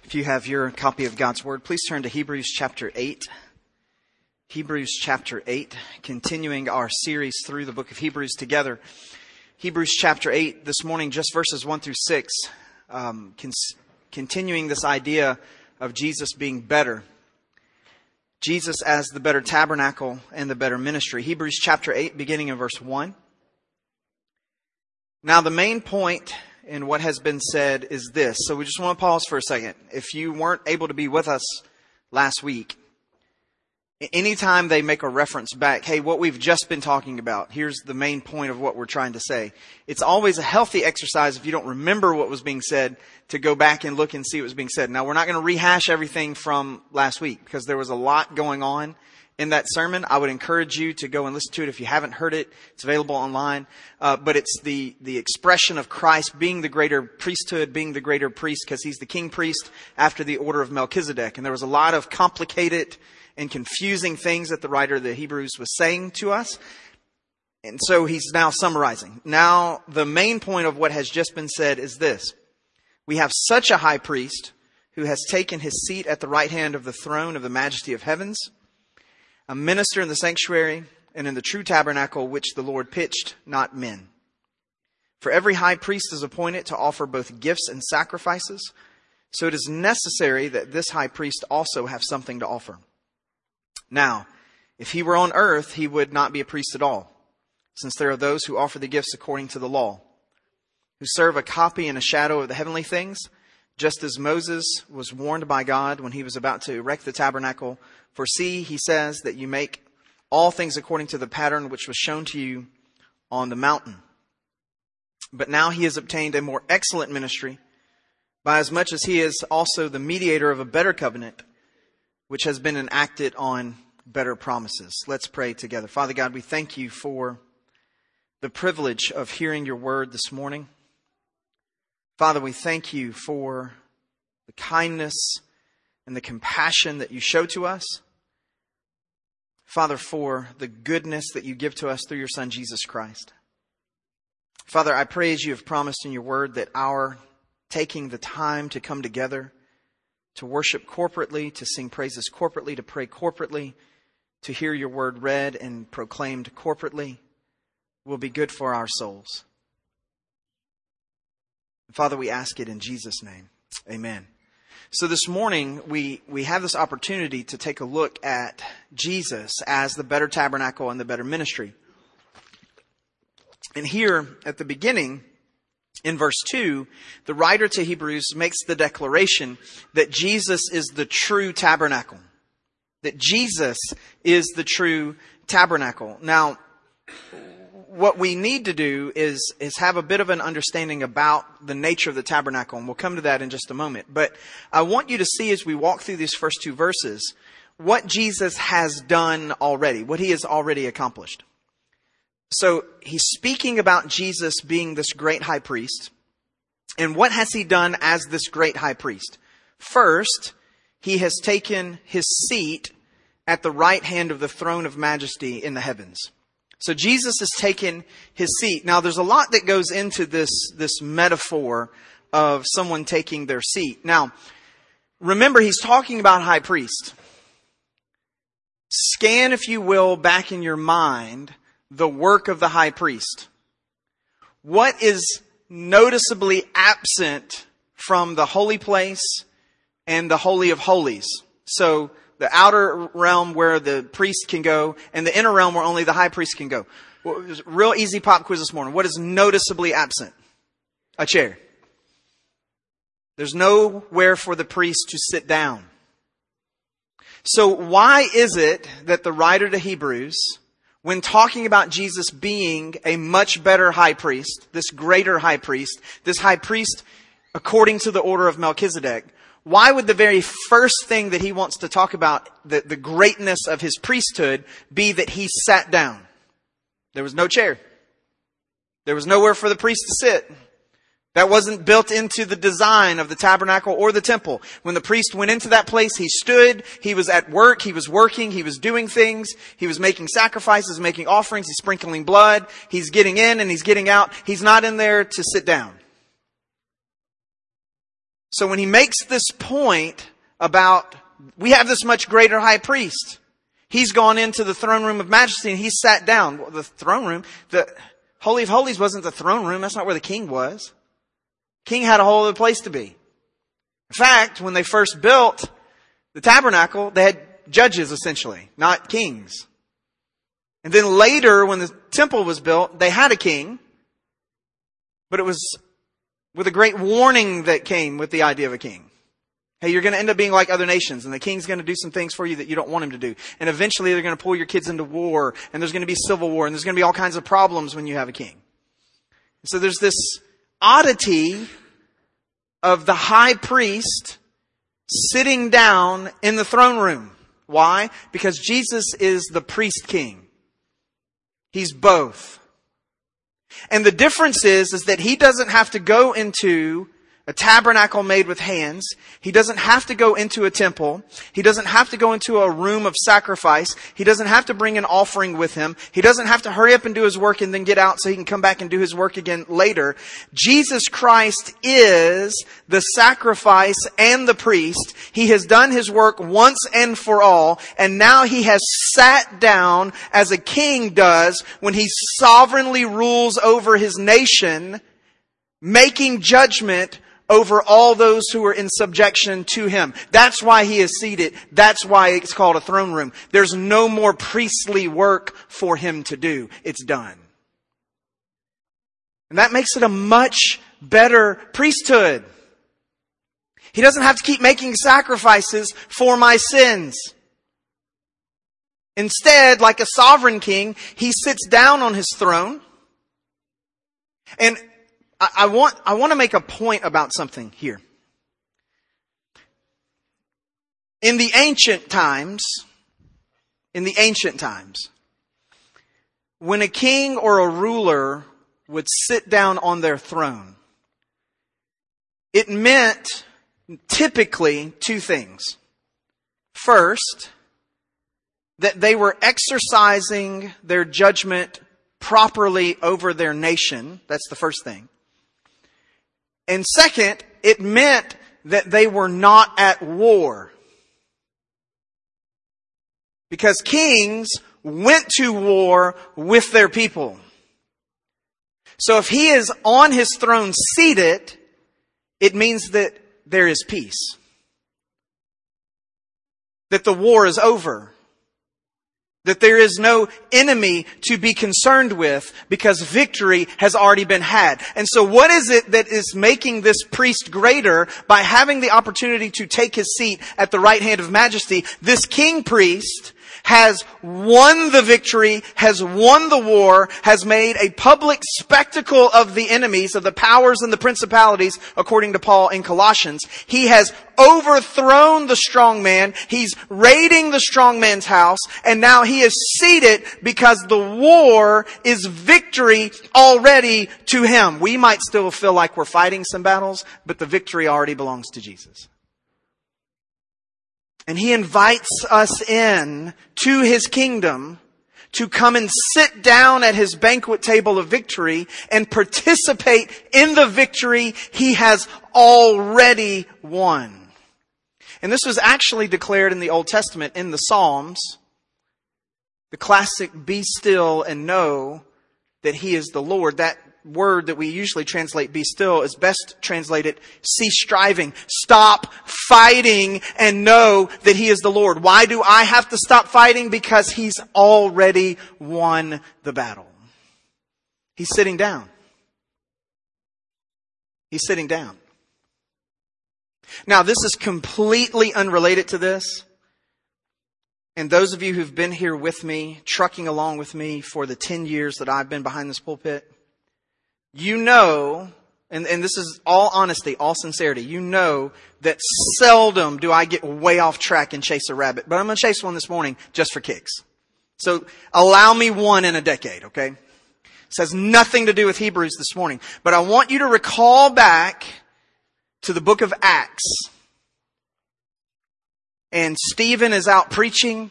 If you have your copy of God's Word, please turn to Hebrews chapter 8. Hebrews chapter 8, continuing our series through the book of Hebrews together. Hebrews chapter 8, this morning, just verses 1 through 6, continuing this idea of Jesus being better. Jesus as the better tabernacle and the better ministry. Hebrews chapter 8, beginning in verse 1. Now, the main point in what has been said is this. So we just want to pause for a second. If you weren't able to be with us last week, anytime they make a reference back, hey, what we've just been talking about, here's the main point of what we're trying to say. It's always a healthy exercise if you don't remember what was being said to go back and look and see what was being said. Now, we're not going to rehash everything from last week because there was a lot going on in that sermon. I would encourage you to go and listen to it if you haven't heard it. It's available online. But it's the expression of Christ being the greater priesthood, being the greater priest because he's the king priest after the order of Melchizedek. And there was a lot of complicated and confusing things that the writer of the Hebrews was saying to us. And so he's now summarizing. Now, the main point of what has just been said is this. We have such a high priest who has taken his seat at the right hand of the throne of the majesty of heavens, a minister in the sanctuary and in the true tabernacle which the Lord pitched, not men. For every high priest is appointed to offer both gifts and sacrifices, so it is necessary that this high priest also have something to offer. Now, if he were on earth, he would not be a priest at all, since there are those who offer the gifts according to the law, who serve a copy and a shadow of the heavenly things, just as Moses was warned by God when he was about to erect the tabernacle. For see, he says that you make all things according to the pattern which was shown to you on the mountain. But now he has obtained a more excellent ministry, by as much as he is also the mediator of a better covenant, which has been enacted on better promises. Let's pray together. Father God, we thank you for the privilege of hearing your word this morning. Father, we thank you for the kindness and the compassion that you show to us. Father, for the goodness that you give to us through your Son, Jesus Christ. Father, I pray as you have promised in your word that our taking the time to come together, to worship corporately, to sing praises corporately, to pray corporately, to hear your word read and proclaimed corporately will be good for our souls. Father, we ask it in Jesus' name. Amen. So this morning, we have this opportunity to take a look at Jesus as the better tabernacle and the better ministry. And here at the beginning, in verse 2, the writer to Hebrews makes the declaration that Jesus is the true tabernacle. That Jesus is the true tabernacle. Now, what we need to do is have a bit of an understanding about the nature of the tabernacle, and we'll come to that in just a moment. But I want you to see as we walk through these first two verses, what Jesus has done already, what he has already accomplished. So he's speaking about Jesus being this great high priest. And what has he done as this great high priest? First, he has taken his seat at the right hand of the throne of majesty in the heavens. So Jesus has taken his seat. Now, there's a lot that goes into this metaphor of someone taking their seat. Now, remember, he's talking about high priest. Scan, if you will, back in your mind, the work of the high priest. What is noticeably absent from the holy place and the Holy of Holies? So, the outer realm where the priest can go, and the inner realm where only the high priest can go. Well, it was a real easy pop quiz this morning. What is noticeably absent? A chair. There's nowhere for the priest to sit down. So why is it that the writer to Hebrews, when talking about Jesus being a much better high priest, this greater high priest, this high priest according to the order of Melchizedek, why would the very first thing that he wants to talk about, the greatness of his priesthood, be that he sat down? There was no chair. There was nowhere for the priest to sit. That wasn't built into the design of the tabernacle or the temple. When the priest went into that place, he stood, he was at work, he was working, he was doing things, he was making sacrifices, making offerings, he's sprinkling blood, he's getting in and he's getting out. He's not in there to sit down. So when he makes this point about, we have this much greater high priest. He's gone into the throne room of majesty and he's sat down. Well, the throne room, the Holy of Holies wasn't the throne room. That's not where the king was. King had a whole other place to be. In fact, when they first built the tabernacle, they had judges essentially, not kings. And then later, when the temple was built, they had a king. But it was with a great warning that came with the idea of a king. Hey, you're going to end up being like other nations, and the king's going to do some things for you that you don't want him to do. And eventually they're going to pull your kids into war, and there's going to be civil war, and there's going to be all kinds of problems when you have a king. So there's this oddity of the high priest sitting down in the throne room. Why? Because Jesus is the priest king. He's both. And the difference is that he doesn't have to go into a tabernacle made with hands. He doesn't have to go into a temple. He doesn't have to go into a room of sacrifice. He doesn't have to bring an offering with him. He doesn't have to hurry up and do his work and then get out so he can come back and do his work again later. Jesus Christ is the sacrifice and the priest. He has done his work once and for all, and now he has sat down as a king does when he sovereignly rules over his nation, making judgment over all those who are in subjection to him. That's why he is seated. That's why it's called a throne room. There's no more priestly work for him to do. It's done. And that makes it a much better priesthood. He doesn't have to keep making sacrifices for my sins. Instead, like a sovereign king, he sits down on his throne. And I want to make a point about something here. In the ancient times, when a king or a ruler would sit down on their throne, it meant typically two things. First, that they were exercising their judgment properly over their nation. That's the first thing. And second, it meant that they were not at war. Because kings went to war with their people. So if he is on his throne seated, it means that there is peace. That the war is over. That there is no enemy to be concerned with because victory has already been had. And so what is it that is making this priest greater by having the opportunity to take his seat at the right hand of majesty? This king priest has won the victory, has won the war, has made a public spectacle of the enemies, of the powers and the principalities, according to Paul in Colossians. He has overthrown the strong man. He's raiding the strong man's house. And now he is seated because the war is victory already to him. We might still feel like we're fighting some battles, but the victory already belongs to Jesus. And he invites us in to his kingdom to come and sit down at his banquet table of victory and participate in the victory he has already won. And this was actually declared in the Old Testament in the Psalms. The classic, be still and know that he is the Lord. That word that we usually translate be still is best translated cease striving. Stop fighting and know that he is the Lord. Why do I have to stop fighting? Because he's already won the battle. He's sitting down. He's sitting down. Now, this is completely unrelated to this. And those of you who've been here with me, trucking along with me for the 10 years that I've been behind this pulpit, you know, and this is all honesty, all sincerity, you know that seldom do I get way off track and chase a rabbit. But I'm going to chase one this morning just for kicks. So allow me one in a decade, okay? This has nothing to do with Hebrews this morning. But I want you to recall back to the book of Acts. And Stephen is out preaching.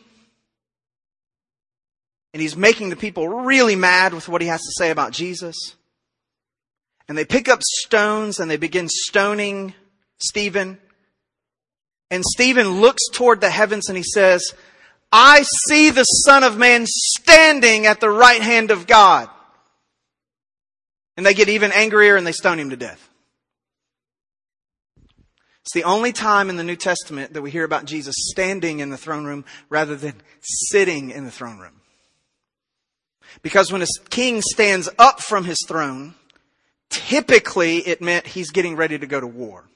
And he's making the people really mad with what he has to say about Jesus. And they pick up stones and they begin stoning Stephen. And Stephen looks toward the heavens and he says, I see the Son of Man standing at the right hand of God. And they get even angrier and they stone him to death. It's the only time in the New Testament that we hear about Jesus standing in the throne room rather than sitting in the throne room. Because when a king stands up from his throne, typically it meant he's getting ready to go to war.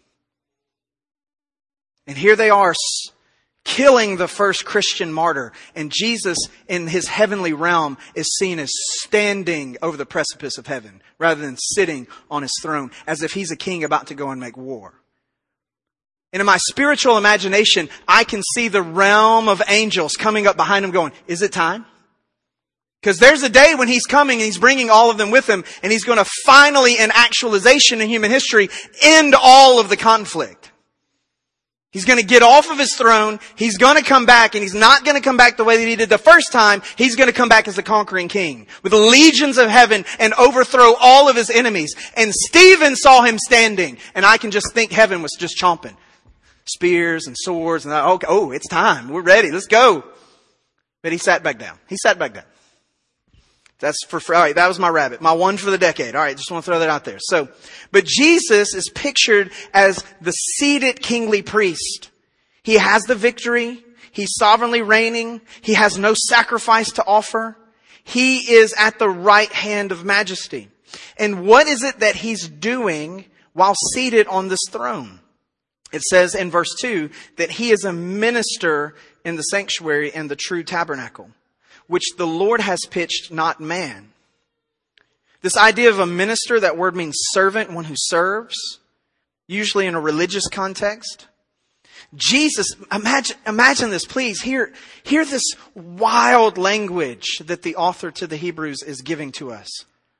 And here they are killing the first Christian martyr. And Jesus in his heavenly realm is seen as standing over the precipice of heaven rather than sitting on his throne as if he's a king about to go and make war. And in my spiritual imagination, I can see the realm of angels coming up behind him going, is it time? Because there's a day when he's coming and he's bringing all of them with him and he's going to finally, in actualization in human history, end all of the conflict. He's going to get off of his throne. He's going to come back, and he's not going to come back the way that he did the first time. He's going to come back as the conquering king with the legions of heaven and overthrow all of his enemies. And Stephen saw him standing, and I can just think heaven was just chomping. Spears and swords, and oh, it's time. We're ready. Let's go. But he sat back down. He sat back down. That's all right, that was my rabbit. My one for the decade. All right, just want to throw that out there. But Jesus is pictured as the seated kingly priest. He has the victory. He's sovereignly reigning. He has no sacrifice to offer. He is at the right hand of majesty. And what is it that he's doing while seated on this throne? It says in verse 2 that he is a minister in the sanctuary and the true tabernacle, which the Lord has pitched, not man. This idea of a minister, that word means servant, one who serves, usually in a religious context. Jesus, imagine this, please. Hear this wild language that the author to the Hebrews is giving to us.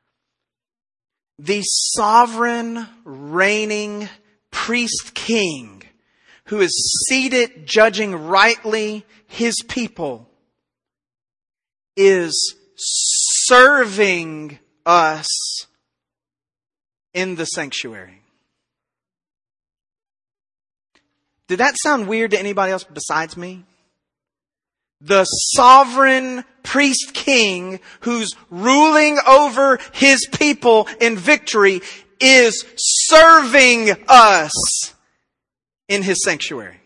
The sovereign, reigning priest king who is seated judging rightly his people is serving us in the sanctuary. Did that sound weird to anybody else besides me? The sovereign priest king who's ruling over his people in victory is serving us in his sanctuary.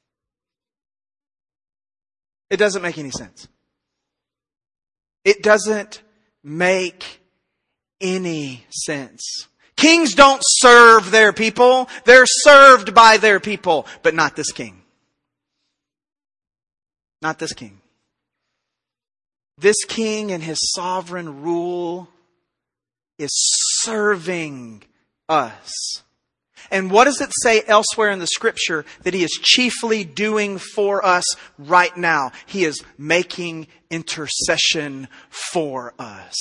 It doesn't make any sense. It doesn't make any sense. Kings don't serve their people. They're served by their people, but not this king. Not this king. This king in his sovereign rule is serving us. And what does it say elsewhere in the scripture that he is chiefly doing for us right now? He is making intercession for us.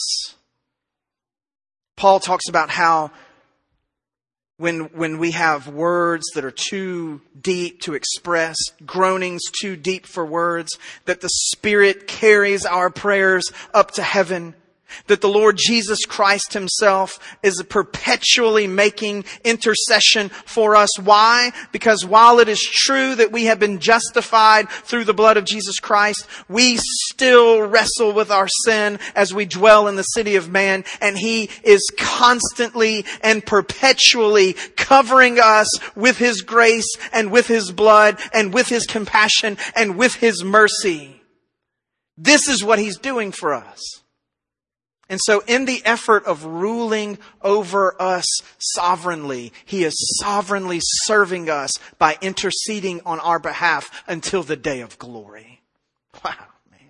Paul talks about how when we have words that are too deep to express, groanings too deep for words, that the Spirit carries our prayers up to heaven. That the Lord Jesus Christ himself is perpetually making intercession for us. Why? Because while it is true that we have been justified through the blood of Jesus Christ, we still wrestle with our sin as we dwell in the city of man. And he is constantly and perpetually covering us with his grace and with his blood and with his compassion and with his mercy. This is what he's doing for us. And so in the effort of ruling over us sovereignly, he is sovereignly serving us by interceding on our behalf until the day of glory. Wow, man.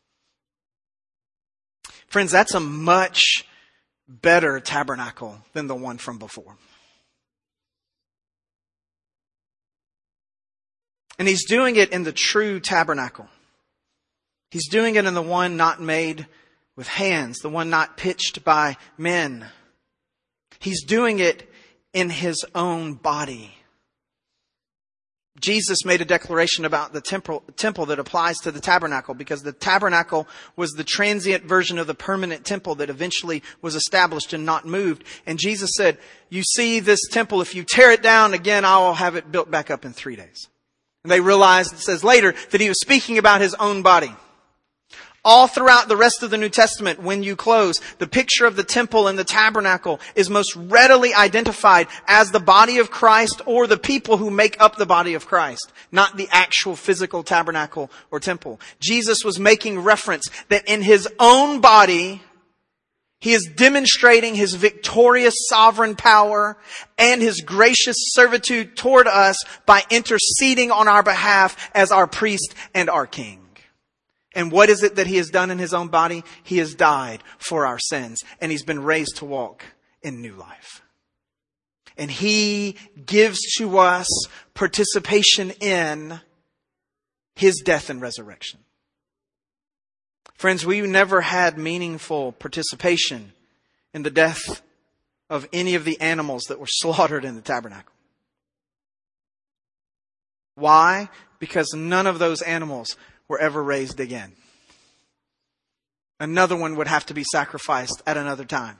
Friends, that's a much better tabernacle than the one from before. And he's doing it in the true tabernacle. He's doing it in the one not made with hands, the one not pitched by men. He's doing it in his own body. Jesus made a declaration about the temple that applies to the tabernacle, because the tabernacle was the transient version of the permanent temple that eventually was established and not moved. And Jesus said, you see this temple, if you tear it down again, I will have it built back up in 3 days. And they realized, it says later, that he was speaking about his own body. All throughout the rest of the New Testament, when you close, the picture of the temple and the tabernacle is most readily identified as the body of Christ or the people who make up the body of Christ, not the actual physical tabernacle or temple. Jesus was making reference that in his own body, he is demonstrating his victorious sovereign power and his gracious servitude toward us by interceding on our behalf as our priest and our king. And what is it that he has done in his own body? He has died for our sins, and he's been raised to walk in new life. And he gives to us participation in his death and resurrection. Friends, we never had meaningful participation in the death of any of the animals that were slaughtered in the tabernacle. Why? Because none of those animals were ever raised again. Another one would have to be sacrificed at another time.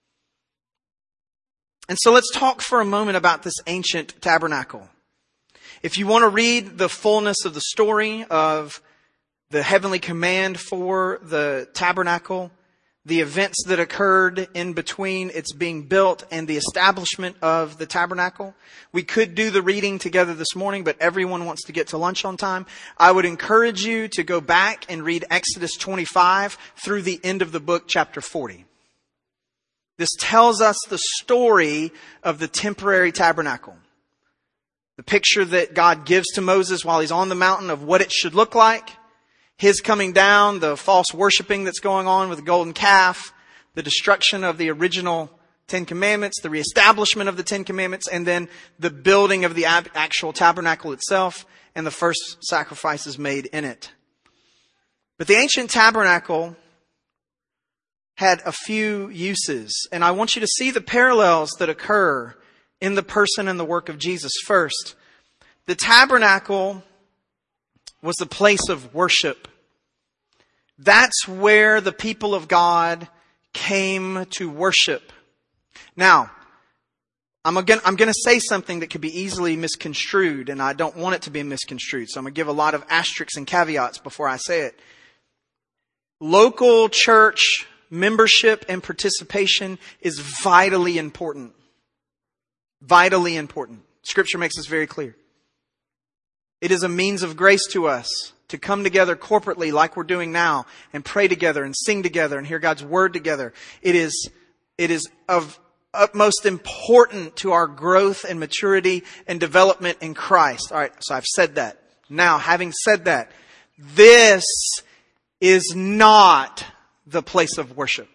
And so let's talk for a moment about this ancient tabernacle. If you want to read the fullness of the story of the heavenly command for the tabernacle, the events that occurred in between its being built and the establishment of the tabernacle. We could do the reading together this morning, but everyone wants to get to lunch on time. I would encourage you to go back and read Exodus 25 through the end of the book, chapter 40. This tells us the story of the temporary tabernacle. The picture that God gives to Moses while he's on the mountain of what it should look like. His coming down, the false worshiping that's going on with the golden calf, the destruction of the original 10 Commandments, the reestablishment of the 10 Commandments, and then the building of the actual tabernacle itself and the first sacrifices made in it. But the ancient tabernacle had a few uses, and I want you to see the parallels that occur in the person and the work of Jesus. First, the tabernacle was the place of worship. That's where the people of God came to worship. Now, I'm going to say something that could be easily misconstrued, and I don't want it to be misconstrued. So I'm going to give a lot of asterisks and caveats before I say it. Local church membership and participation is vitally important. Vitally important. Scripture makes this very clear. It is a means of grace to us to come together corporately like we're doing now and pray together and sing together and hear God's word together. It is of utmost important to our growth and maturity and development in Christ. All right, so I've said that. Now, having said that, this is not the place of worship.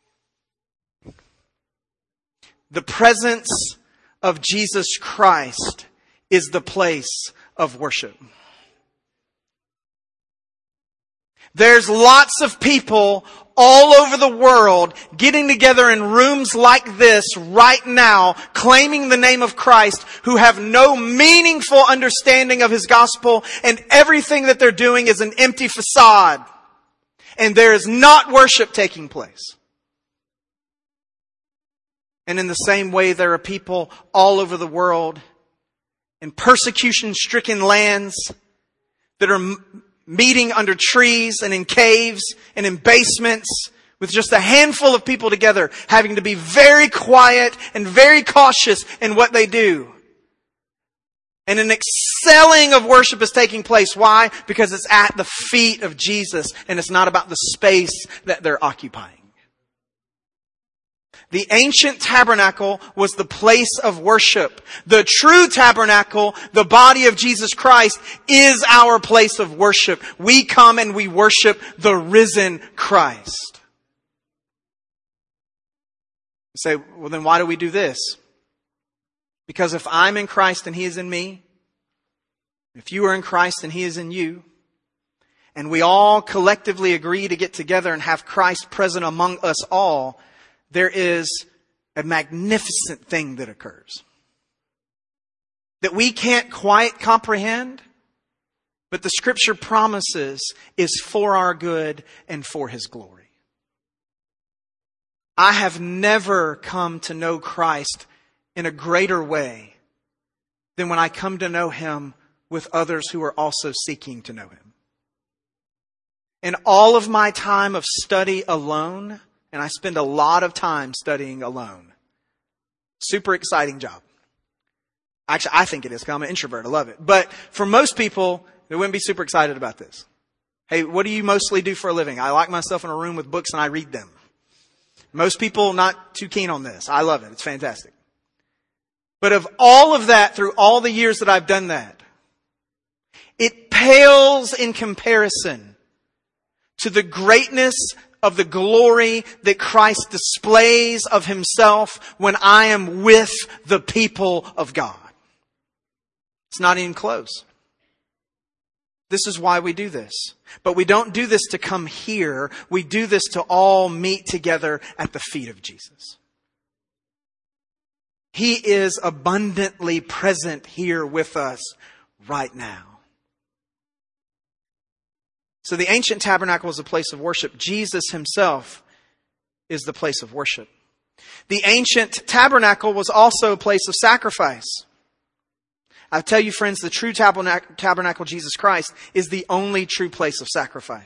The presence of Jesus Christ is the place of worship. There's lots of people all over the world getting together in rooms like this right now, claiming the name of Christ, who have no meaningful understanding of His gospel, and everything that they're doing is an empty facade. And there is not worship taking place. And in the same way, there are people all over the world in persecution-stricken lands that are meeting under trees and in caves and in basements with just a handful of people together, having to be very quiet and very cautious in what they do. And an excelling of worship is taking place. Why? Because it's at the feet of Jesus, and it's not about the space that they're occupying. The ancient tabernacle was the place of worship. The true tabernacle, the body of Jesus Christ, is our place of worship. We come and we worship the risen Christ. You say, well, then why do we do this? Because if I'm in Christ and He is in me, if you are in Christ and He is in you, and we all collectively agree to get together and have Christ present among us all, there is a magnificent thing that occurs. that we can't quite comprehend, but the Scripture promises is for our good and for His glory. I have never come to know Christ in a greater way than when I come to know Him with others who are also seeking to know Him. In all of my time of study alone, and I spend a lot of time studying alone, super exciting job. Actually, I think it is, because I'm an introvert. I love it. But for most people, they wouldn't be super excited about this. Hey, what do you mostly do for a living? I lock myself in a room with books and I read them. Most people not too keen on this. I love it. It's fantastic. But of all of that, through all the years that I've done that, it pales in comparison to the greatness of the glory that Christ displays of Himself when I am with the people of God. It's not even close. This is why we do this. But we don't do this to come here. We do this to all meet together at the feet of Jesus. He is abundantly present here with us right now. So the ancient tabernacle was a place of worship. Jesus Himself is the place of worship. The ancient tabernacle was also a place of sacrifice. I tell you, friends, the true tabernacle, Jesus Christ, is the only true place of sacrifice.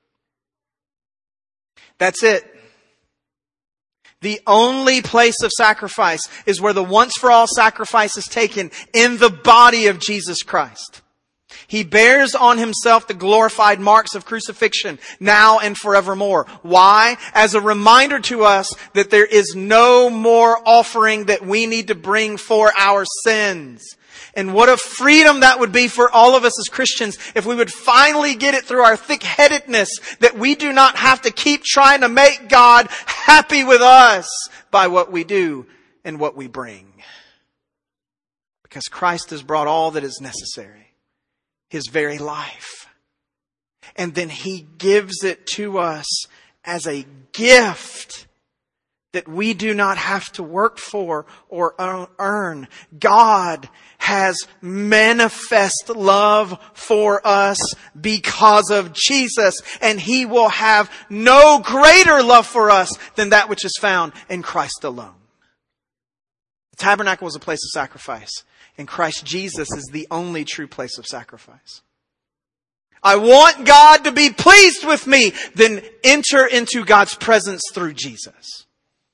That's it. The only place of sacrifice is where the once-for-all sacrifice is taken in the body of Jesus Christ. He bears on Himself the glorified marks of crucifixion now and forevermore. Why? As a reminder to us that there is no more offering that we need to bring for our sins. And what a freedom that would be for all of us as Christians if we would finally get it through our thick-headedness that we do not have to keep trying to make God happy with us by what we do and what we bring. Because Christ has brought all that is necessary, His very life. And then He gives it to us as a gift that we do not have to work for or earn. God has manifest love for us because of Jesus, and He will have no greater love for us than that which is found in Christ alone. The tabernacle was a place of sacrifice, and Christ Jesus is the only true place of sacrifice. I want God to be pleased with me, then enter into God's presence through Jesus.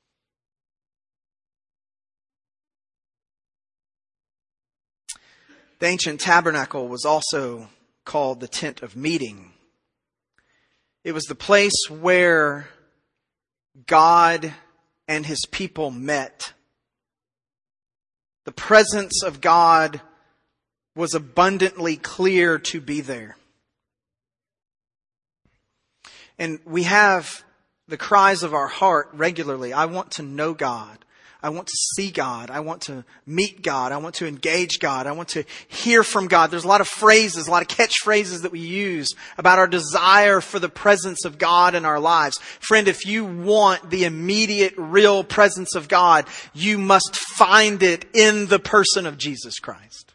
The ancient tabernacle was also called the tent of meeting. It was the place where God and His people met. The presence of God was abundantly clear to be there. And we have the cries of our heart regularly. I want to know God. I want to see God. I want to meet God. I want to engage God. I want to hear from God. There's a lot of phrases, a lot of catchphrases that we use about our desire for the presence of God in our lives. Friend, if you want the immediate, real presence of God, you must find it in the person of Jesus Christ.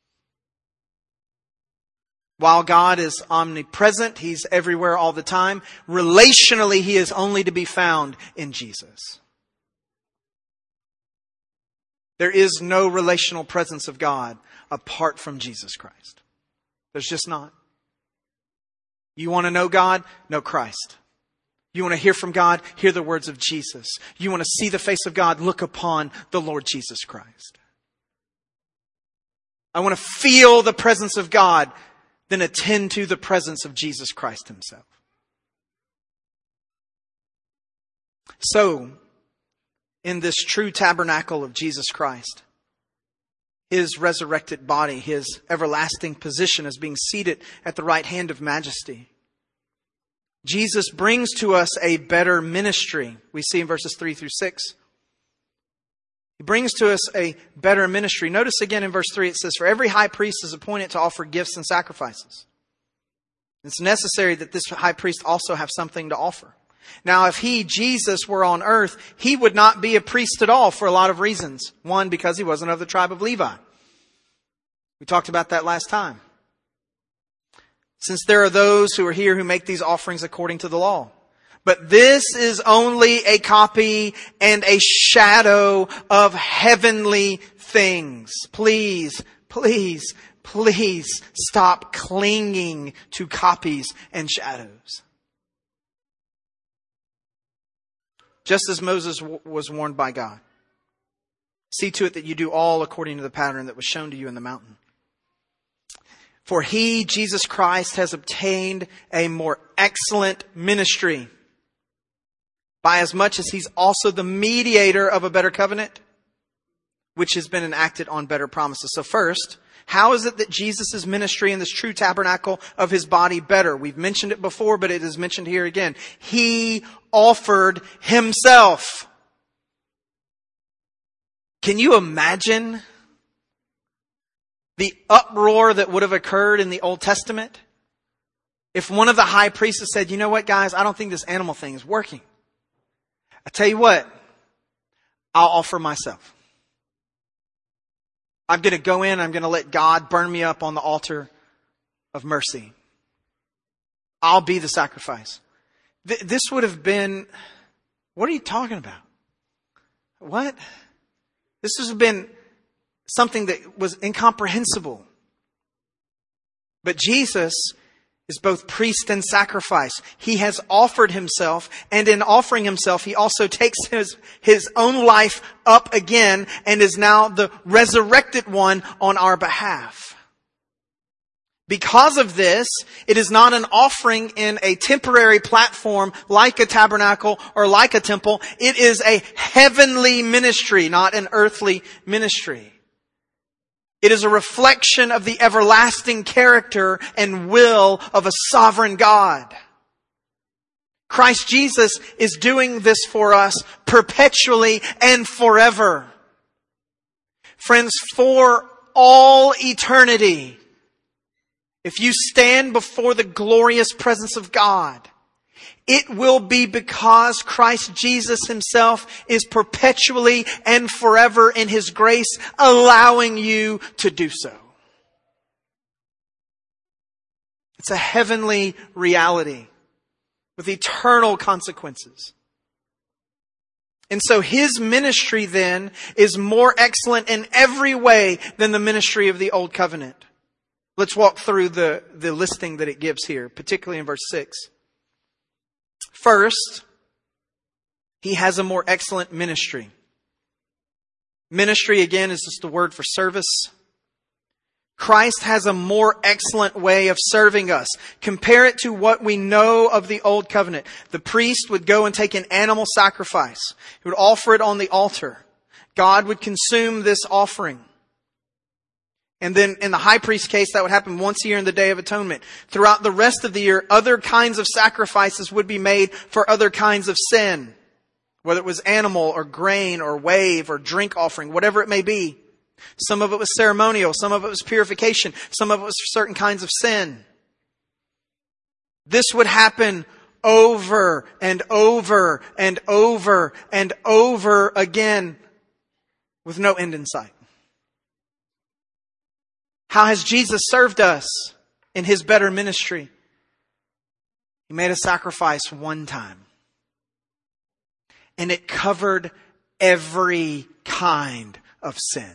While God is omnipresent, He's everywhere all the time. Relationally, He is only to be found in Jesus. There is no relational presence of God apart from Jesus Christ. There's just not. You want to know God? Know Christ. You want to hear from God? Hear the words of Jesus. You want to see the face of God? Look upon the Lord Jesus Christ. I want to feel the presence of God? Then attend to the presence of Jesus Christ Himself. So, in this true tabernacle of Jesus Christ, His resurrected body, His everlasting position as being seated at the right hand of majesty, Jesus brings to us a better ministry. We see in verses 3 through 6. He brings to us a better ministry. Notice again in verse 3 it says, "For every high priest is appointed to offer gifts and sacrifices." It's necessary that this high priest also have something to offer. Now, if He, Jesus, were on earth, He would not be a priest at all for a lot of reasons. One, because He wasn't of the tribe of Levi. We talked about that last time. Since there are those who are here who make these offerings according to the law. But this is only a copy and a shadow of heavenly things. Please, please, please stop clinging to copies and shadows. Just as Moses was warned by God. See to it that you do all according to the pattern that was shown to you in the mountain. For he, Jesus Christ, has obtained a more excellent ministry, by as much as he's also the mediator of a better covenant, which has been enacted on better promises. So first, how is it that Jesus' ministry in this true tabernacle of his body better? We've mentioned it before, but it is mentioned here again. He offered himself. Can you imagine the uproar that would have occurred in the Old Testament if one of the high priests had said, you know what, guys, I don't think this animal thing is working. I tell you what, I'll offer myself. I'm going to go in, I'm going to let God burn me up on the altar of mercy. I'll be the sacrifice. This would have been, what are you talking about? What? This would have been something that was incomprehensible. But Jesus is both priest and sacrifice. He has offered himself, and in offering himself, he also takes his own life up again and is now the resurrected one on our behalf. Because of this, it is not an offering in a temporary platform like a tabernacle or like a temple. It is a heavenly ministry, not an earthly ministry. It is a reflection of the everlasting character and will of a sovereign God. Christ Jesus is doing this for us perpetually and forever. Friends, for all eternity, if you stand before the glorious presence of God, it will be because Christ Jesus himself is perpetually and forever in his grace allowing you to do so. It's a heavenly reality with eternal consequences. And so his ministry then is more excellent in every way than the ministry of the Old Covenant. Let's walk through the listing that it gives here, particularly in verse 6. First, he has a more excellent ministry. Ministry, again, is just a word for service. Christ has a more excellent way of serving us. Compare it to what we know of the Old Covenant. The priest would go and take an animal sacrifice. He would offer it on the altar. God would consume this offering. And then in the high priest case, that would happen once a year in the Day of Atonement. Throughout the rest of the year, other kinds of sacrifices would be made for other kinds of sin. Whether it was animal or grain or wave or drink offering, whatever it may be. Some of it was ceremonial. Some of it was purification. Some of it was for certain kinds of sin. This would happen over and over and over and over again with no end in sight. How has Jesus served us in his better ministry? He made a sacrifice one time. And it covered every kind of sin.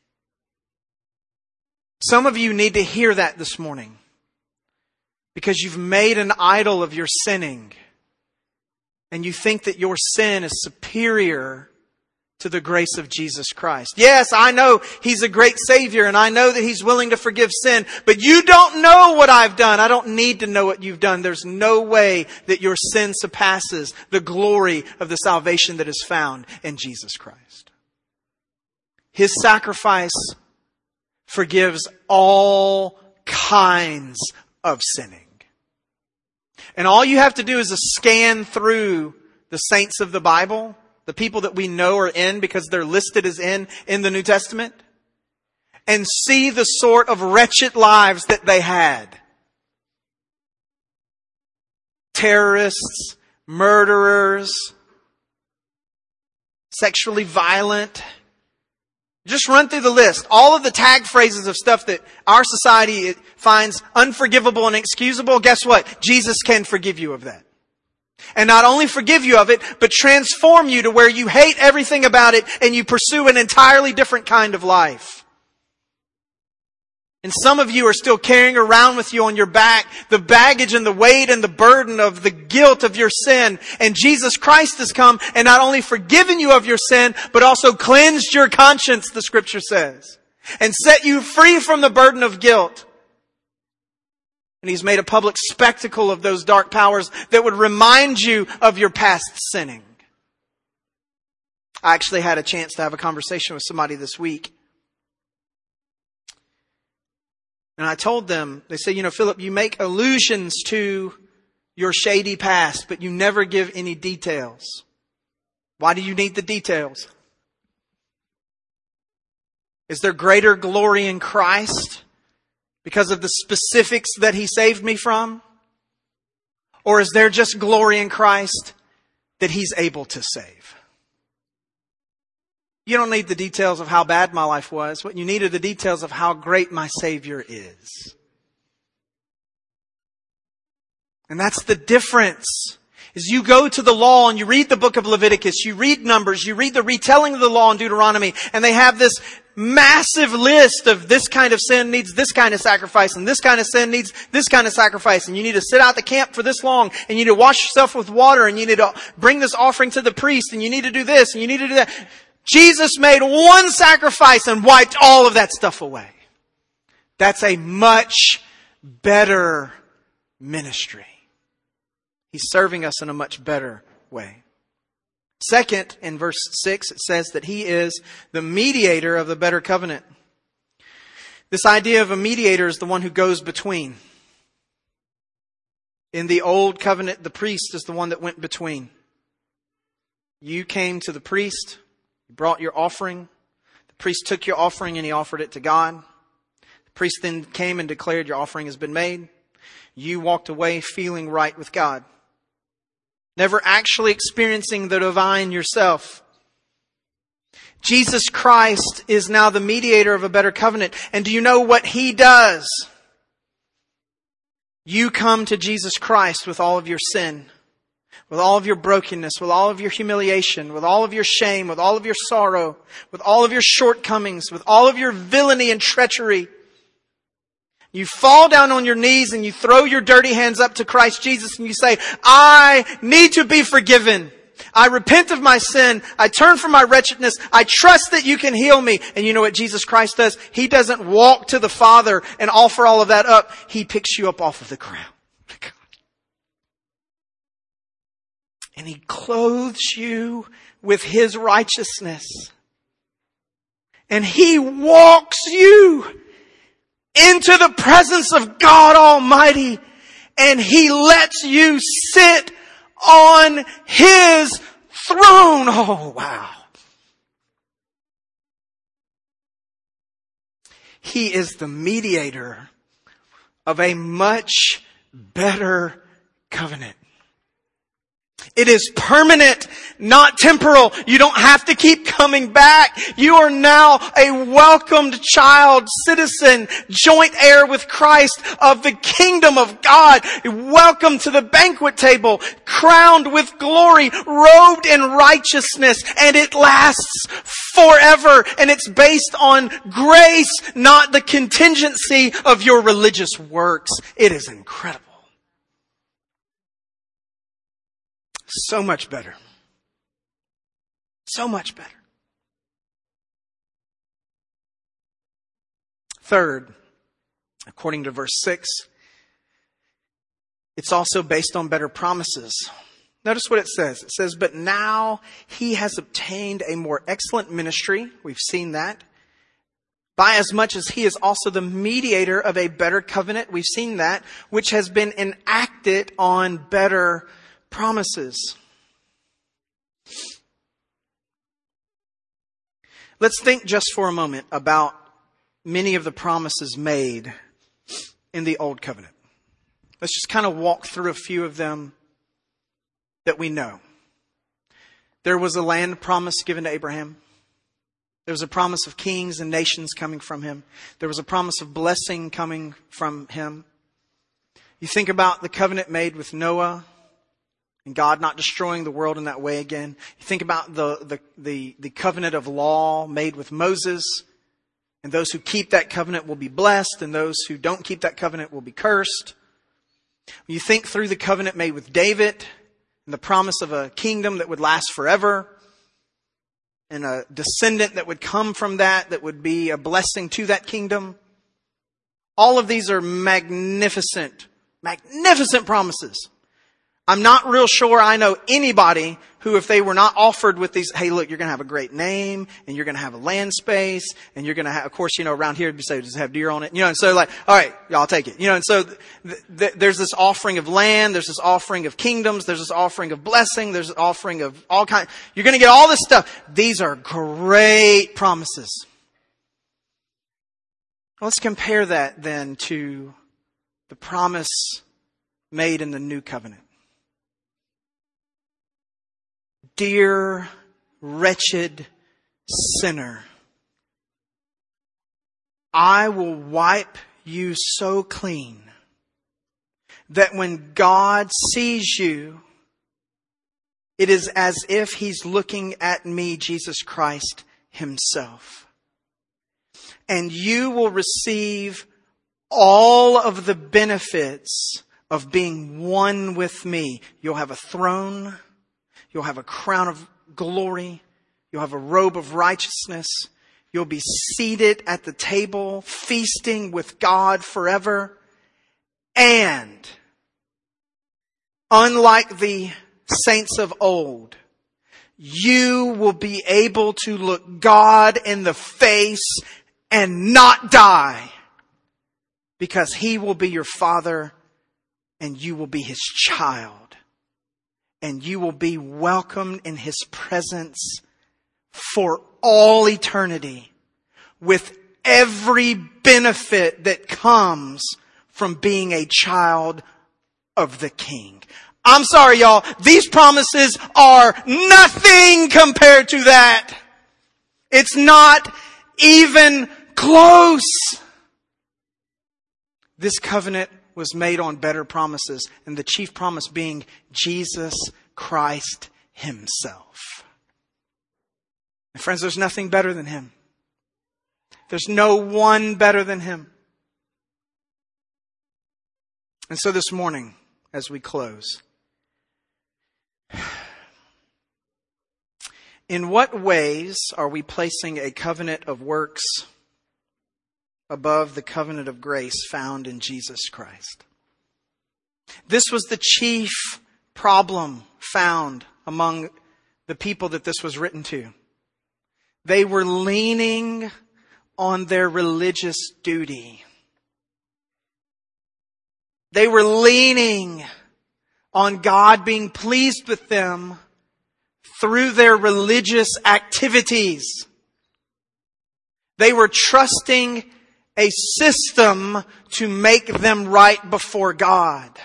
Some of you need to hear that this morning. Because you've made an idol of your sinning. And you think that your sin is superior to the grace of Jesus Christ. Yes, I know he's a great Savior and I know that he's willing to forgive sin, but you don't know what I've done. I don't need to know what you've done. There's no way that your sin surpasses the glory of the salvation that is found in Jesus Christ. His sacrifice forgives all kinds of sinning. And all you have to do is scan through the saints of the Bible, the people that we know are in because they're listed as in the New Testament, and see the sort of wretched lives that they had. Terrorists, murderers, sexually violent, Just run through the list. All of the tag phrases of stuff that our society finds unforgivable and inexcusable. Guess what? Jesus can forgive you of that. And not only forgive you of it, but transform you to where you hate everything about it and you pursue an entirely different kind of life. And some of you are still carrying around with you on your back the baggage and the weight and the burden of the guilt of your sin. And Jesus Christ has come and not only forgiven you of your sin, but also cleansed your conscience, the Scripture says, and set you free from the burden of guilt. And He's made a public spectacle of those dark powers that would remind you of your past sinning. I actually had a chance to have a conversation with somebody this week. And I told them, they said, Philip, you make allusions to your shady past, but you never give any details. Why do you need the details? Is there greater glory in Christ because of the specifics that He saved me from? Or is there just glory in Christ that He's able to save? You don't need the details of how bad my life was. What you need are the details of how great my Savior is. And that's the difference. Is you go to the law and you read the book of Leviticus, you read Numbers, you read the retelling of the law in Deuteronomy, and they have this massive list of this kind of sin needs this kind of sacrifice, and this kind of sin needs this kind of sacrifice, and you need to sit out the camp for this long, and you need to wash yourself with water, and you need to bring this offering to the priest, and you need to do this, and you need to do that. Jesus made one sacrifice and wiped all of that stuff away. That's a much better ministry. He's serving us in a much better way. Second, in verse 6, it says that He is the mediator of the better covenant. This idea of a mediator is the one who goes between. In the old covenant, the priest is the one that went between. You came to the priest. You brought your offering. The priest took your offering and he offered it to God. The priest then came and declared your offering has been made. You walked away feeling right with God. Never actually experiencing the divine yourself. Jesus Christ is now the mediator of a better covenant. And do you know what He does? You come to Jesus Christ with all of your sin, with all of your brokenness, with all of your humiliation, with all of your shame, with all of your sorrow, with all of your shortcomings, with all of your villainy and treachery. You fall down on your knees and you throw your dirty hands up to Christ Jesus and you say, I need to be forgiven. I repent of my sin. I turn from my wretchedness. I trust that you can heal me. And you know what Jesus Christ does? He doesn't walk to the Father and offer all of that up. He picks you up off of the ground. And He clothes you with His righteousness. And He walks you into the presence of God Almighty. And He lets you sit on His throne. Oh, wow. He is the mediator of a much better covenant. It is permanent, not temporal. You don't have to keep coming back. You are now a welcomed child, citizen, joint heir with Christ of the kingdom of God. Welcome to the banquet table, crowned with glory, robed in righteousness, and it lasts forever. And it's based on grace, not the contingency of your religious works. It is incredible. So much better. So much better. Third, according to verse 6, it's also based on better promises. Notice what it says. It says, but now He has obtained a more excellent ministry. We've seen that. By as much as He is also the mediator of a better covenant. We've seen that, which has been enacted on better promises. Let's think just for a moment about many of the promises made in the Old Covenant. Let's just kind of walk through a few of them that we know. There was a land promise given to Abraham. There was a promise of kings and nations coming from him. There was a promise of blessing coming from him. You think about the covenant made with Noah and God not destroying the world in that way again. You think about the covenant of law made with Moses, and those who keep that covenant will be blessed, and those who don't keep that covenant will be cursed. You think through the covenant made with David and the promise of a kingdom that would last forever, and a descendant that would come from that would be a blessing to that kingdom. All of these are magnificent promises. I'm not real sure I know anybody who, if they were not offered with these, hey, look, you're going to have a great name, and you're going to have a land space, and you're going to have, of course, around here, we say, does it have deer on it? And so all right, y'all take it. And so there's this offering of land, there's this offering of kingdoms, there's this offering of blessing, there's an offering of all kinds. You're going to get all this stuff. These are great promises. Let's compare that then to the promise made in the new covenant. Dear, wretched sinner, I will wipe you so clean that when God sees you, it is as if He's looking at me, Jesus Christ Himself. And you will receive all of the benefits of being one with me. You'll have a throne. You'll have a crown of glory. You'll have a robe of righteousness. You'll be seated at the table, feasting with God forever. And unlike the saints of old, you will be able to look God in the face and not die, because He will be your Father and you will be His child. And you will be welcomed in His presence for all eternity, with every benefit that comes from being a child of the King. I'm sorry, y'all. These promises are nothing compared to that. It's not even close. This covenant was made on better promises, and the chief promise being Jesus Christ Himself. And friends, there's nothing better than Him. There's no one better than Him. And so this morning, as we close, in what ways are we placing a covenant of works above the covenant of grace found in Jesus Christ? This was the chief problem found among the people that this was written to. They were leaning on their religious duty. They were leaning on God being pleased with them through their religious activities. They were trusting a system to make them right before God.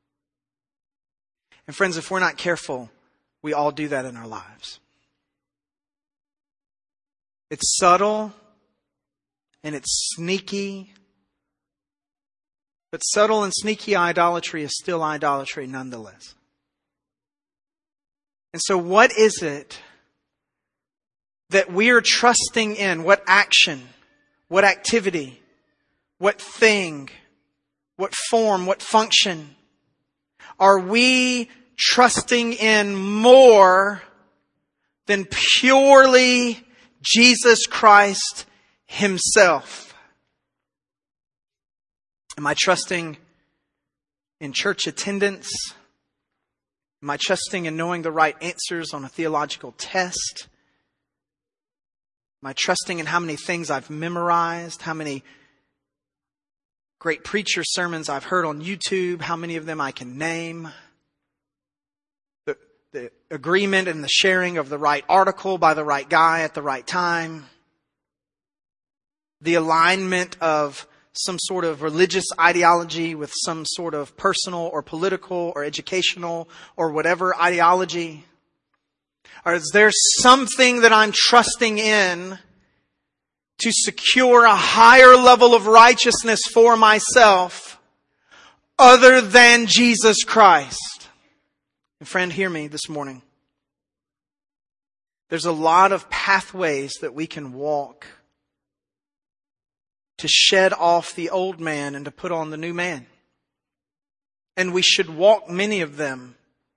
And friends, if we're not careful, we all do that in our lives. It's subtle and it's sneaky. But subtle and sneaky idolatry is still idolatry nonetheless. And so what is it that we are trusting in? What action? What activity? What thing? What form? What function? Are we trusting in more than purely Jesus Christ Himself? Am I trusting in church attendance? Am I trusting in knowing the right answers on a theological test? Am I trusting in how many things I've memorized? How many great preacher sermons I've heard on YouTube? How many of them I can name? The agreement and the sharing of the right article by the right guy at the right time. The alignment of some sort of religious ideology with some sort of personal or political or educational or whatever ideology? Or is there something that I'm trusting in to secure a higher level of righteousness for myself other than Jesus Christ. And friend, hear me this morning. There's a lot of pathways that we can walk to shed off the old man and to put on the new man. And we should walk many of them.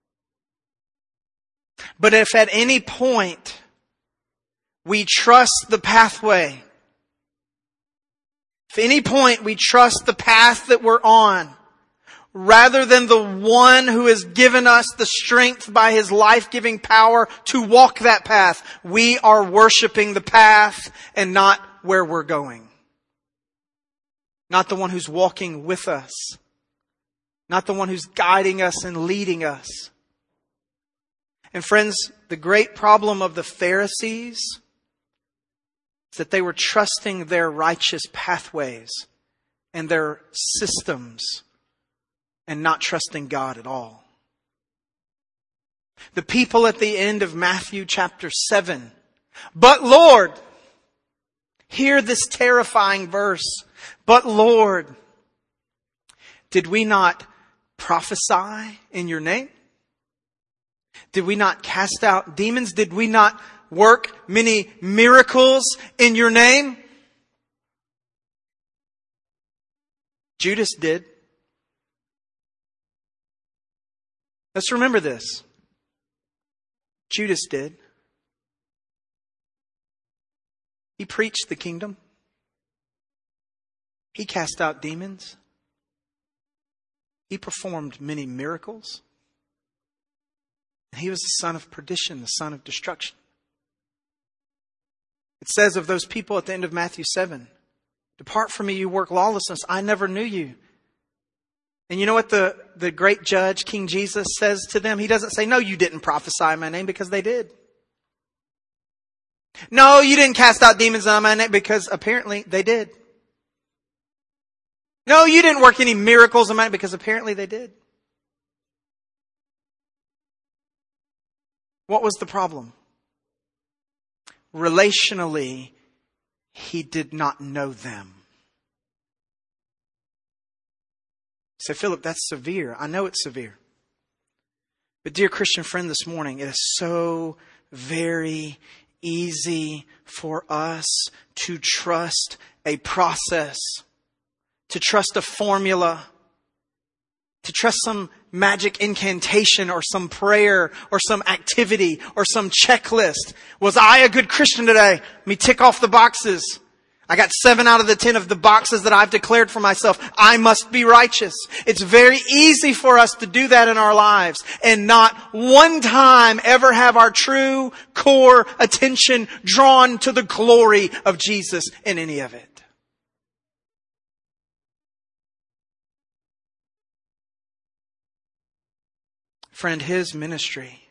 But if at any point we trust the pathway, if at any point we trust the path that we're on, rather than the one who has given us the strength by His life-giving power to walk that path, we are worshiping the path and not where we're going. Not the one who's walking with us. Not the one who's guiding us and leading us. And friends, the great problem of the Pharisees is that they were trusting their righteous pathways and their systems and not trusting God at all. The people at the end of Matthew chapter 7, "But Lord," hear this terrifying verse, "But Lord, did we not prophesy in your name? Did we not cast out demons? Did we not work many miracles in your name?" Judas did. Let's remember this. Judas did. He preached the kingdom. He cast out demons. He performed many miracles. And he was the son of perdition, the son of destruction. It says of those people at the end of Matthew 7, "Depart from me, you work lawlessness. I never knew you." And you know what the great judge, King Jesus, says to them? He doesn't say, "No, you didn't prophesy in my name," because they did. "No, you didn't cast out demons in my name," because apparently they did. "No, you didn't work any miracles in my name," because apparently they did. What was the problem? Relationally, he did not know them. You say, "Philip, that's severe." I know it's severe. But dear Christian friend, this morning, it is so very easy for us to trust a process, to trust a formula, to trust some magic incantation or some prayer or some activity or some checklist. Was I a good Christian today? Let me tick off the boxes. I got 7 out of the 10 of the boxes that I've declared for myself. I must be righteous. It's very easy for us to do that in our lives and not one time ever have our true core attention drawn to the glory of Jesus in any of it. Friend, His ministry,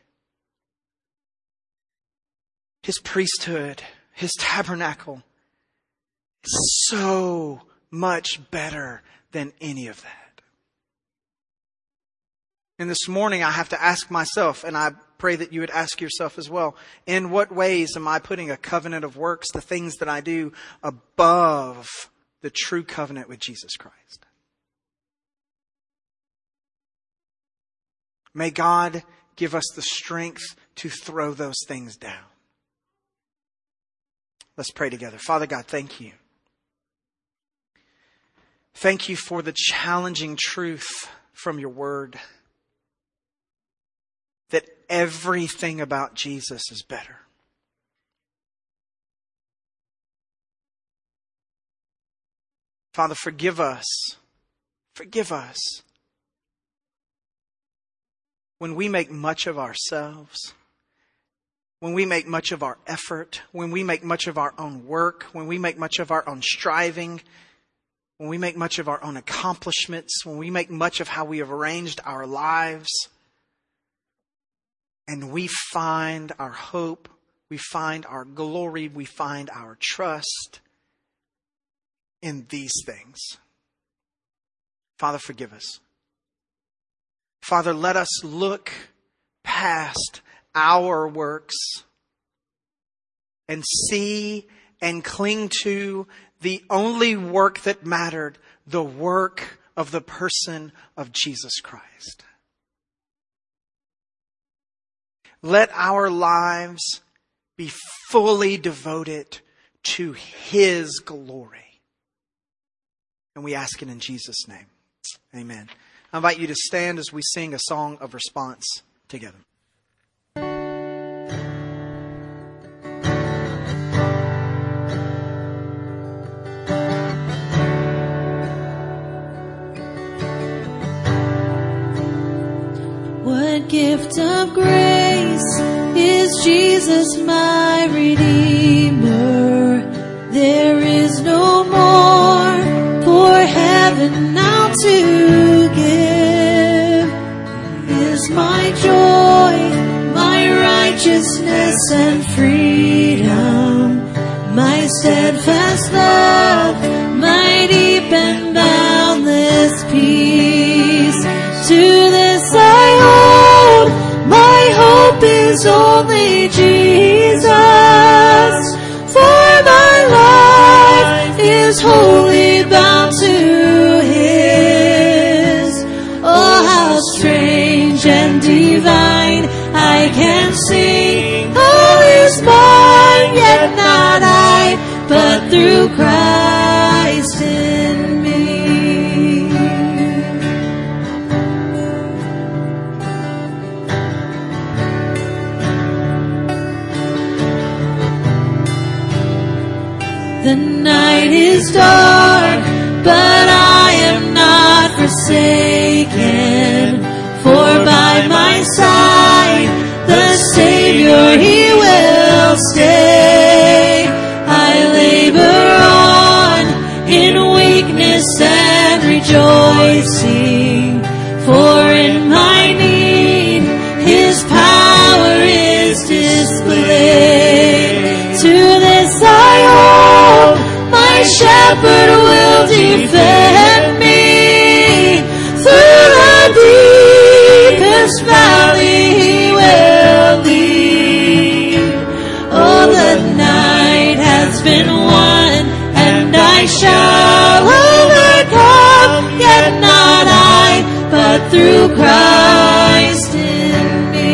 His priesthood, His tabernacle is so much better than any of that. And this morning I have to ask myself, and I pray that you would ask yourself as well, in what ways am I putting a covenant of works, the things that I do, above the true covenant with Jesus Christ? May God give us the strength to throw those things down. Let's pray together. Father God, thank you. Thank you for the challenging truth from your word that everything about Jesus is better. Father, forgive us. Forgive us when we make much of ourselves, when we make much of our effort, when we make much of our own work, when we make much of our own striving, when we make much of our own accomplishments, when we make much of how we have arranged our lives, and we find our hope, we find our glory, we find our trust in these things. Father, forgive us. Father, let us look past our works and see and cling to the only work that mattered, the work of the person of Jesus Christ. Let our lives be fully devoted to His glory. And we ask it in Jesus' name. Amen. I invite you to stand as we sing a song of response together. What gift of grace is Jesus my Redeemer? There is no more for heaven now to give. He is my joy, my righteousness and freedom, my steadfast love, my deep and boundless peace. To this I hold, my hope is only Jesus, for my life is wholly bound to His. Oh, how strange and divine, I can sing, all is mine, yet not I, but through Christ in me. The night is dark, but I am not forsaken, for by my side the Savior He will stay. I labor on in weakness and rejoicing, for in my need His power is displayed. To this I hold, my shepherd will defend me. Through the deepest valley He will lead. Oh, the night has been won, and I shall overcome, yet not I, but through Christ in me.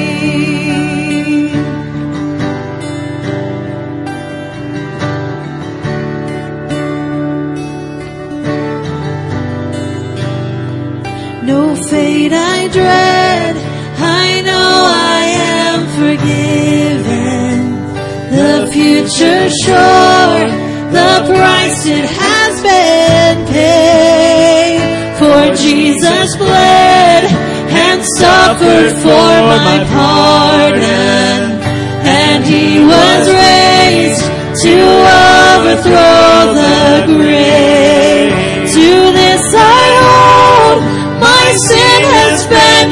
No fate I dread, I know I am forgiven. The future sure, the price it has been paid. For Jesus bled and suffered for my pardon, and He was raised to overthrow the grave. To this I hold, my sin has been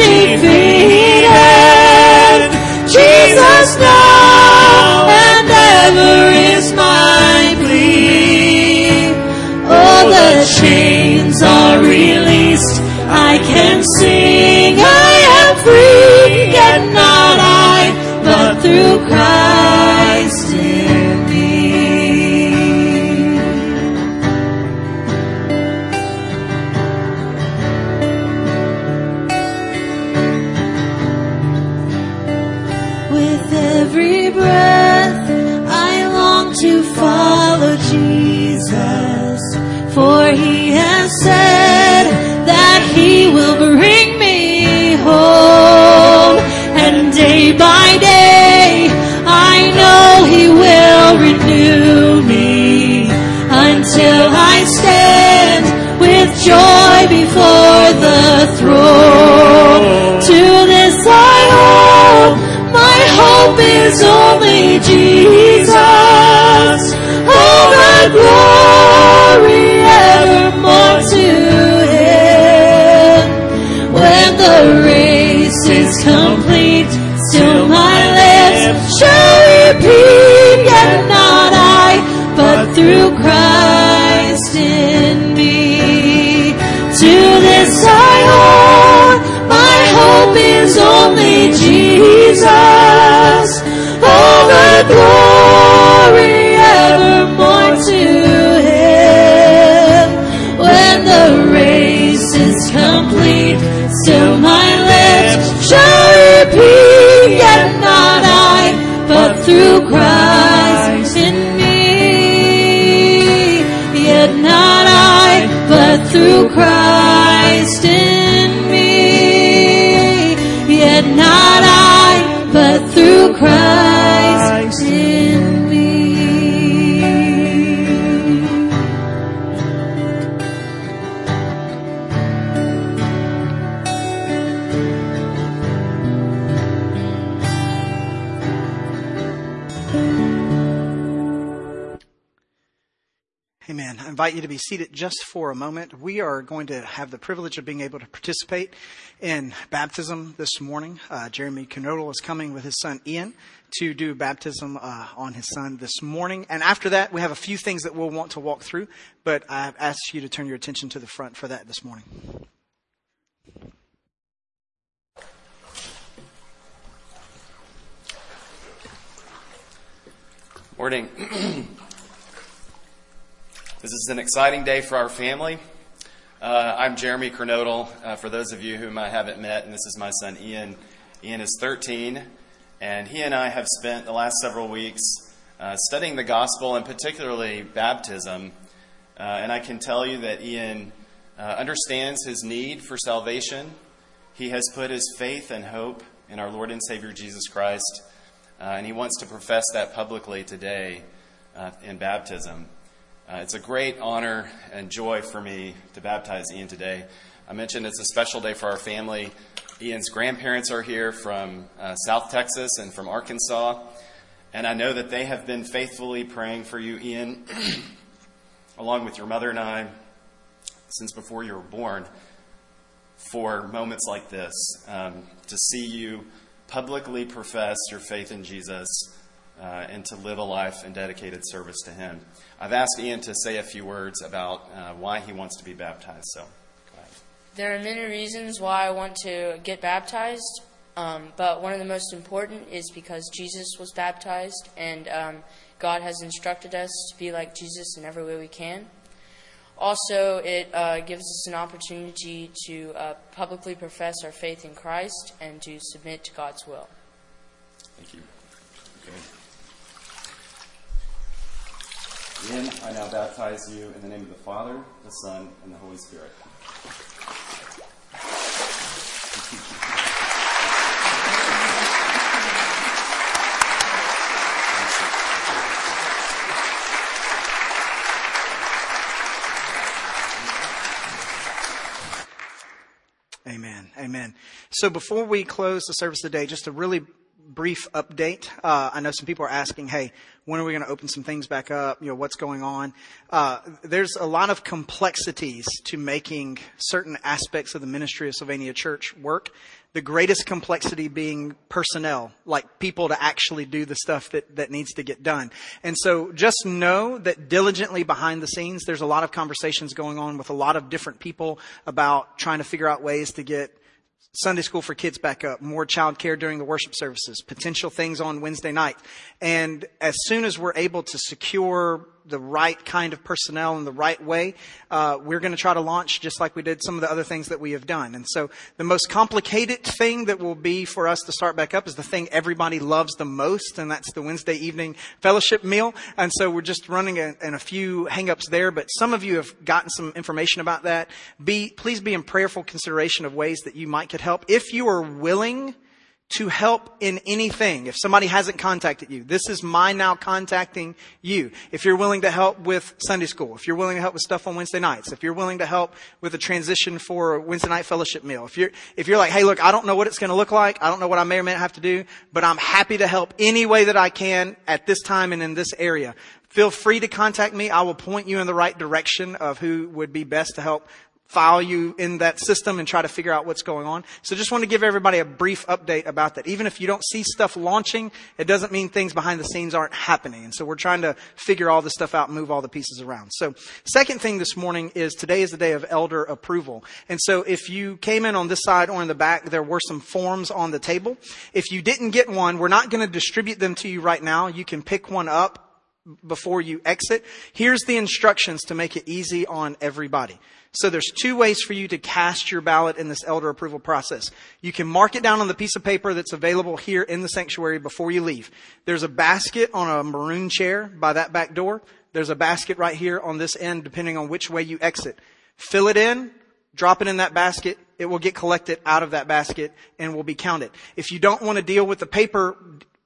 defeated. Jesus now and ever is my plea. Oh, the chains are released, I can sing, I am free, yet not I, but through Christ in me. With every breath I long to follow Jesus, for He has said that He will bring me home. And day by day I know He will renew me, until I stand with joy before the throne. To this I hold, my hope is only Jesus. All the glory evermore to Him. When the race is complete, still my lips shall repeat, yet not I, but through Christ in me. To this I hold, my hope is only Jesus. All the glory ever of Christ in me. Amen. I invite you to be seated just for a moment. We are going to have the privilege of being able to participate in baptism this morning. Jeremy Knodel is coming with his son Ian to do baptism on his son this morning. And after that, we have a few things that we'll want to walk through, but I ask you to turn your attention to the front for that this morning. Morning. This is an exciting day for our family. I'm Jeremy Knodel, for those of you whom I haven't met, and this is my son Ian. Ian is 13, and he and I have spent the last several weeks studying the gospel, and particularly baptism. And I can tell you that Ian understands his need for salvation. He has put his faith and hope in our Lord and Savior Jesus Christ, and he wants to profess that publicly today in baptism. It's a great honor and joy for me to baptize Ian today. I mentioned it's a special day for our family. Ian's grandparents are here from South Texas and from Arkansas. And I know that they have been faithfully praying for you, Ian, along with your mother and I, since before you were born, for moments like this, to see you publicly profess your faith in Jesus and to live a life in dedicated service to Him. I've asked Ian to say a few words about why he wants to be baptized. So, go ahead. There are many reasons why I want to get baptized, but one of the most important is because Jesus was baptized, and God has instructed us to be like Jesus in every way we can. Also, it gives us an opportunity to publicly profess our faith in Christ and to submit to God's will. Thank you. Okay. Ian, I now baptize you in the name of the Father, the Son, and the Holy Spirit. Amen. Amen. So before we close the service today, just a really brief update. I know some people are asking, hey, when are we going to open some things back up? You know, what's going on? There's a lot of complexities to making certain aspects of the ministry of Sylvania Church work. The greatest complexity being personnel, like people to actually do the stuff that needs to get done. And so just know that diligently behind the scenes, there's a lot of conversations going on with a lot of different people about trying to figure out ways to get Sunday school for kids back up, more child care during the worship services, potential things on Wednesday night. And as soon as we're able to secure the right kind of personnel in the right way, we're going to try to launch just like we did some of the other things that we have done. And so the most complicated thing that will be for us to start back up is the thing everybody loves the most, and that's the Wednesday evening fellowship meal. And so we're just running in a few hang-ups there, but some of you have gotten some information about that. Please be in prayerful consideration of ways that you might could help. If you are willing to help in anything, if somebody hasn't contacted you, this is my now contacting you. If you're willing to help with Sunday school, if you're willing to help with stuff on Wednesday nights, if you're willing to help with a transition for a Wednesday night fellowship meal, if you're like, hey, look, I don't know what it's going to look like, I don't know what I may or may not have to do, but I'm happy to help any way that I can at this time and in this area, feel free to contact me. I will point you in the right direction of who would be best to help file you in that system and try to figure out what's going on. So just want to give everybody a brief update about that. Even if you don't see stuff launching, it doesn't mean things behind the scenes aren't happening. And so we're trying to figure all this stuff out and move all the pieces around. So second thing this morning is today is the day of elder approval. And so if you came in on this side or in the back, there were some forms on the table. If you didn't get one, we're not going to distribute them to you right now. You can pick one up before you exit. Here's the instructions to make it easy on everybody. So there's two ways for you to cast your ballot in this elder approval process. You can mark it down on the piece of paper that's available here in the sanctuary before you leave. There's a basket on a maroon chair by that back door. There's a basket right here on this end, depending on which way you exit. Fill it in, drop it in that basket. It will get collected out of that basket and will be counted. If you don't want to deal with the paper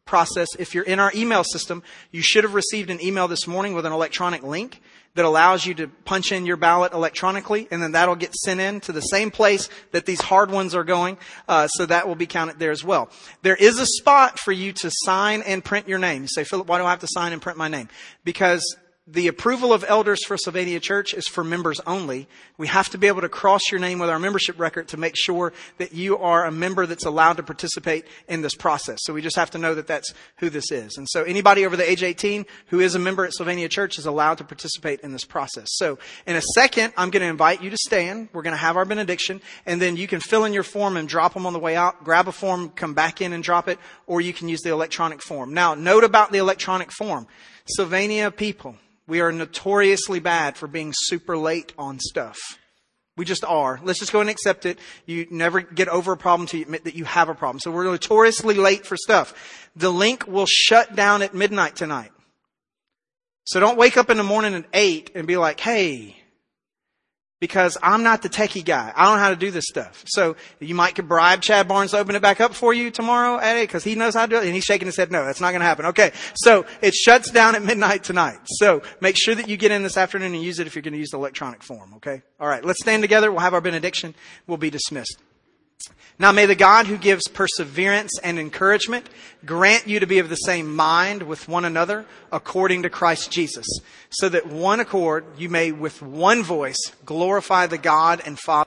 process. If you're in our email system, you should have received an email this morning with an electronic link that allows you to punch in your ballot electronically, and then that'll get sent in to the same place that these hard ones are going. So that will be counted there as well. There is a spot for you to sign and print your name. You say, Philip, why do I have to sign and print my name? Because the approval of elders for Sylvania Church is for members only. We have to be able to cross your name with our membership record to make sure that you are a member that's allowed to participate in this process. So we just have to know that that's who this is. And so anybody over the age 18 who is a member at Sylvania Church is allowed to participate in this process. So in a second, I'm going to invite you to stand. We're going to have our benediction, and then you can fill in your form and drop them on the way out. Grab a form, come back in and drop it, or you can use the electronic form. Now, note about the electronic form. Sylvania people, we are notoriously bad for being super late on stuff. We just are. Let's just go and accept it. You never get over a problem until you admit that you have a problem. So we're notoriously late for stuff. The link will shut down at midnight tonight. So don't wake up in the morning at 8 and be like, hey, because I'm not the techie guy. I don't know how to do this stuff. So you might could bribe Chad Barnes to open it back up for you tomorrow at 8 because he knows how to do it. And he's shaking his head, no, that's not going to happen. Okay, so it shuts down at midnight tonight. So make sure that you get in this afternoon and use it if you're going to use the electronic form, okay? All right, let's stand together. We'll have our benediction. We'll be dismissed. Now may the God who gives perseverance and encouragement grant you to be of the same mind with one another according to Christ Jesus, so that one accord you may with one voice glorify the God and Father